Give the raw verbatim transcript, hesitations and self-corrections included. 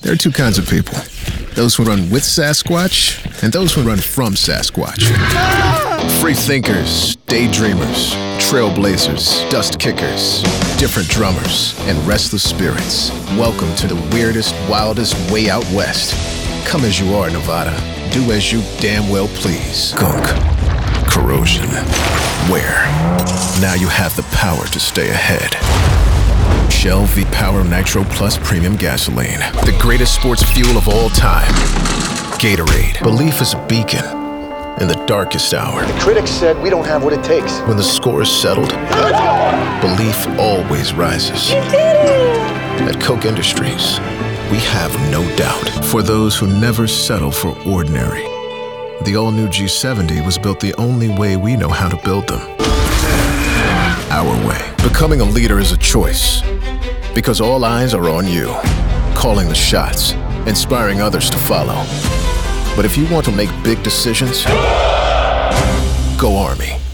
There are two kinds of people. Those who run with Sasquatch, and those who run from Sasquatch. Free thinkers, daydreamers, trailblazers, dust kickers, different drummers, and restless spirits. Welcome to the weirdest, wildest way out west. Come as you are, Nevada. Do as you damn well please. Gunk. Corrosion. Where? Now you have the power to stay ahead. Shell V-Power Nitro Plus Premium Gasoline. The greatest sports fuel of all time. Gatorade. Belief is a beacon in the darkest hour. The critics said we don't have what it takes. When the score is settled, belief always rises. You did it! At Koch Industries, we have no doubt. For those who never settle for ordinary. The all-new G seventy was built the only way we know how to build them. Our way. Becoming a leader is a choice. Because all eyes are on you. Calling the shots. Inspiring others to follow. But if you want to make big decisions, go Army.